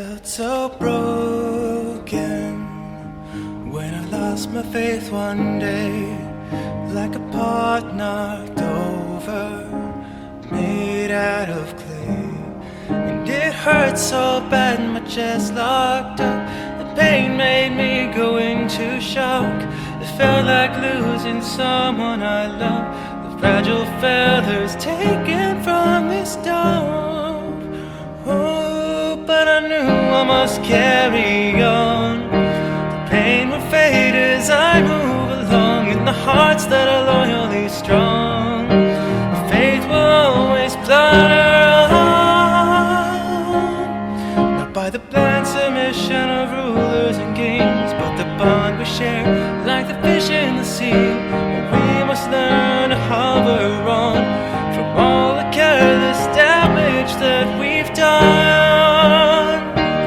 felt so broken when I lost my faith one day, like a pot knocked over, made out of clay. And it hurt so bad, my chest locked up. The pain made me go into shock. It felt like losing someone I love, the fragile feathers taken from this dove. Oh, but I knew I must carry on. The pain will fade as I move along, in the hearts that are loyally strong. Faith will always flutter on, not by the blind submission of rulers and kings, but the bond we share, like the fish in the sea. We must learn to hover on from all the careless damage that we've done.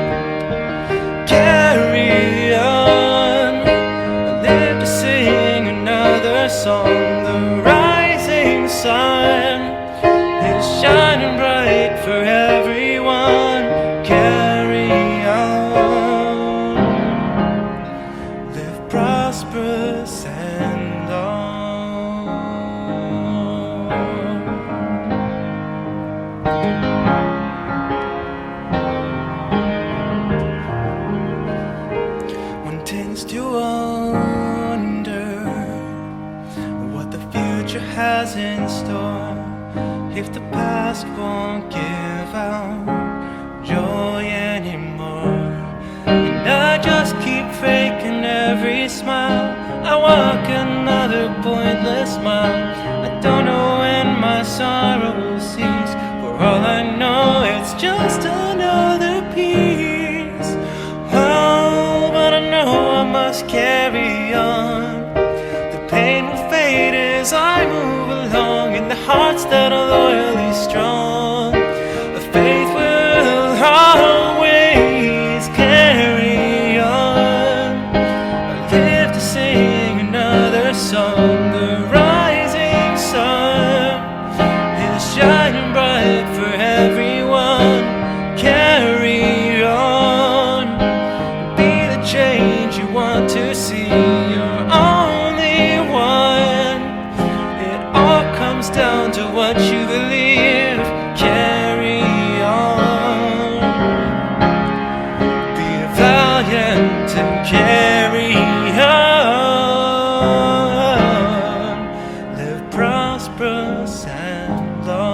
Carry on, I live to sing another song. The rising sun is shining bright for everyone. Carry on, live prosperous and long. One tends to wonder what the future has in store, if the past won't give out joy anymore. And I just keep faking every smile. I walk another pointless mile. I don't know when my sorrow will cease. For all I know, it's just another piece. Oh, but I know I must carry on. The pain will fade as I move along, in the hearts that are loyally strong. The faith will always carry on. I live to sing another song. The rising sun is shining bright for everyone. Carry on, be the change you want to see. You're only one. It all comes down to what you believe. Carry on, be valiant and carry on. Live prosperous and long.